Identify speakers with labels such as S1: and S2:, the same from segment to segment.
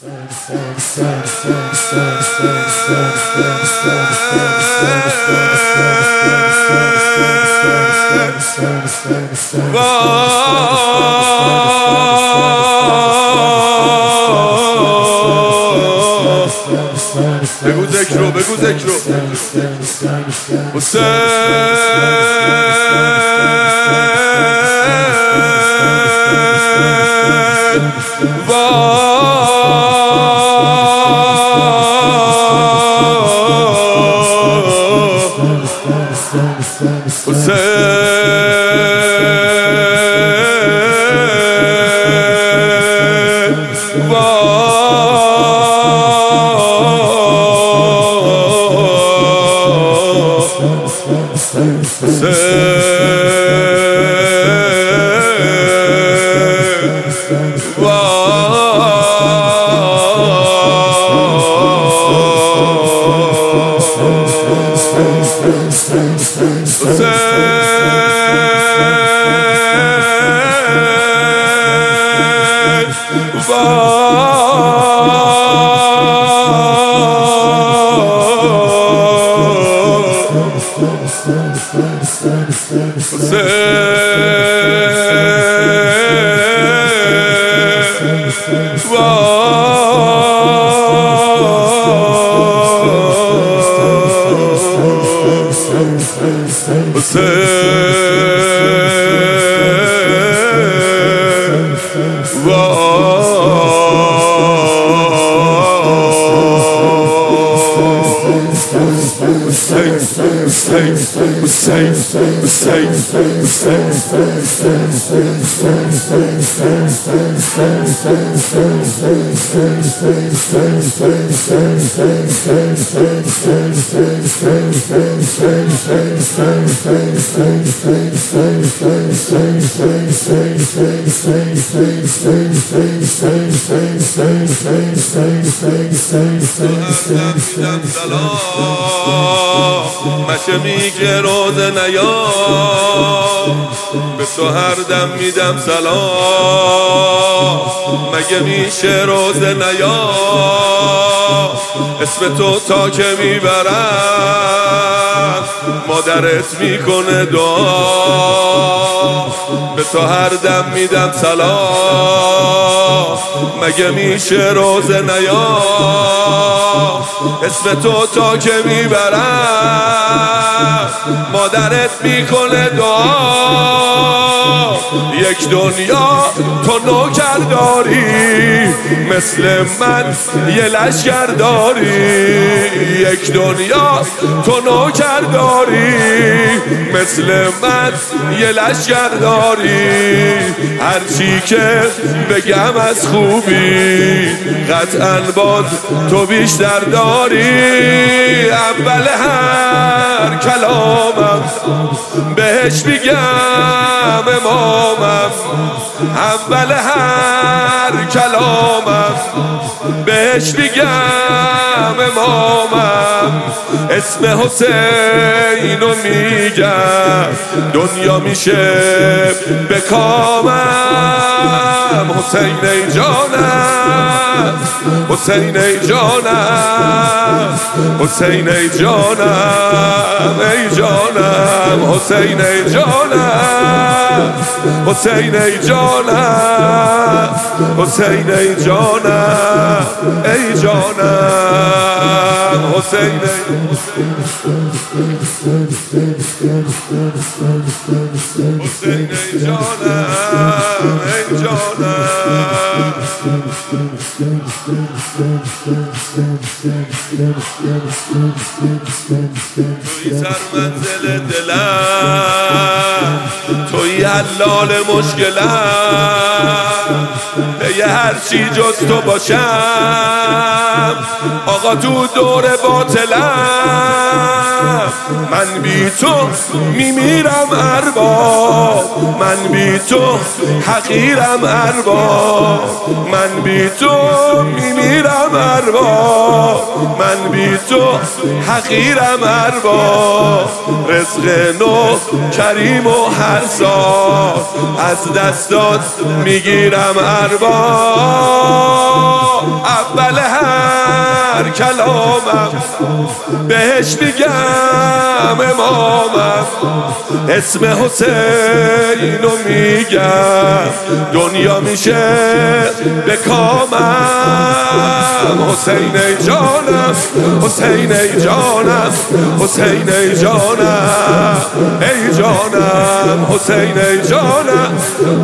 S1: بگو ذکر رو، بگو ذکر رو. حسین مشه میگه روزه نیا، به تو هر دم میدم سلام. مگه میشه روزه نیا، اسم تو تا که میبرم مادرت میکنه دعا. به تو هر دم میدم سلام. مگه میشه روزه نیا، اسم تو تا که میبرم مادرت میکنه دعا. یک دنیا تو نوکر داری، مثل من یه لشکر داری. یک دنیا تو نوکر داری، مثل من یه لشکر داری. هرچی که بگم از خوبی قطعاً باز تو بیشتر داری. اول هر کلامم بهش میگم امامم، اول هر کلامم بهش میگم امامم. اسم حسینو میگم دنیا میشه به کامم. حسین ای جانم، حسین ای جانم، حسین ای جانم، ای جانم. حسین ای جانم، حسین ای جانم، حسین ای جانم، ای جانم. حسین ای حسین ای جانم، ای جانم. توی سر منزل دلم، توی حلال مشکلم. یه هرچی جز تو باشم آقا تو دور باطلم. من بی تو میمیرم ارباب، من بی تو حقیرم ارباب. من بی تو میمیرم حقیرم ارباب، من بی تو حقیرم ارباب. رزق نو کریم و هر سال از دستات میگیرم ارباب. اول هر کلامم بهش میگم امامم، اسم حسین رو میگم دنیا میشه به کامم. حسین ای جانم، حسین ای جانم، حسین ای جانم، ای جانم، حسین ای جانم.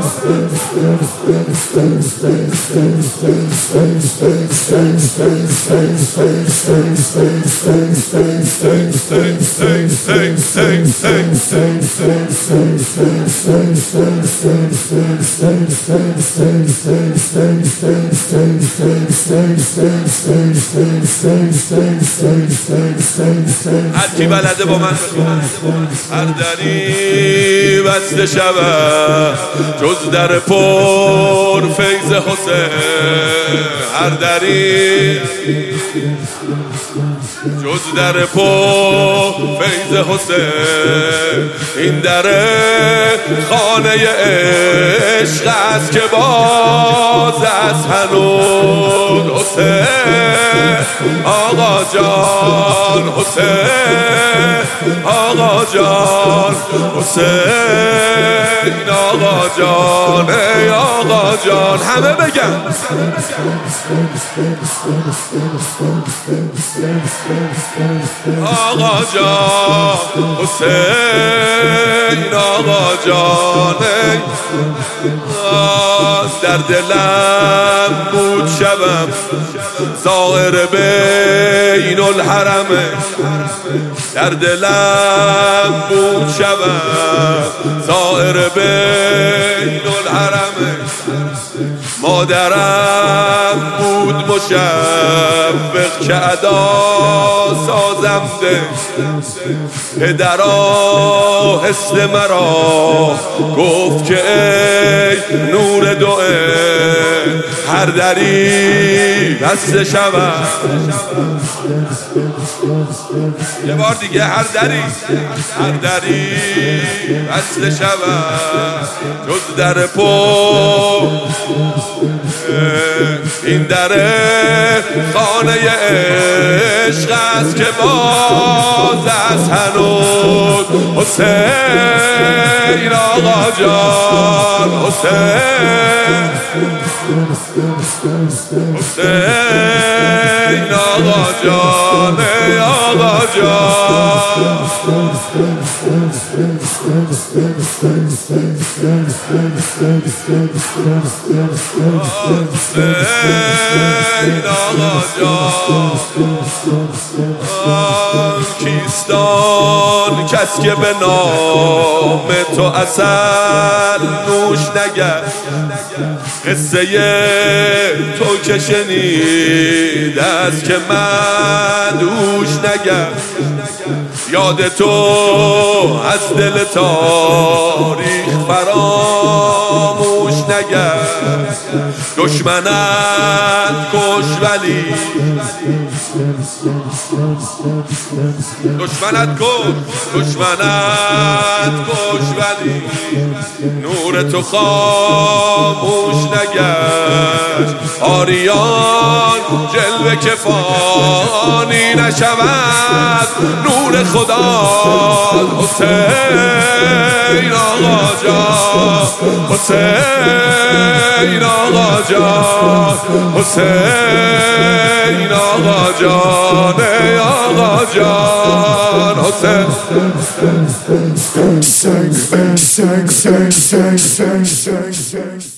S1: هر کی بلده با من بخون. هر دری بسته شود جز در پر فیض حسین، هر دری جز در پر فیض حسین. این در خانه عشق است که باز از هنوز حسین آقا جان، حسین آقا جان، حسین آقا جان، ای آقا جان. همه بگن آقا جان، حسین آقا جان. در دلم بود شبم زائر بین الحرمه، در دلم بود شبم زائر بین الحرمه. مادرم بود مشوق که ادا سازم ده، پدرا حس مرا گفت که ای نور دوئه. هر دری بسته شود، یه بار دیگه، هر دری بسته شود جز در پر. این در خانه عشق است که باز از هنوز حسین آقا جان، حسین حسین آقا جان، ای آقا جان. حسین آقا جان. کیستان کس که به نام تو اصل نوش نگرد، قصه تو که شنیده است که مدهوش نگرد. یاد تو از دل تاریخ فراموش نگرد. دشمنت کش ولی دشمنت کش ولی نور تو خاموش نگشت. آریان جلوه که فانی نشود نور خدا. حسین آقا جان، حسین آقا جان، حسین آقا جان، ای آقا جان. حسین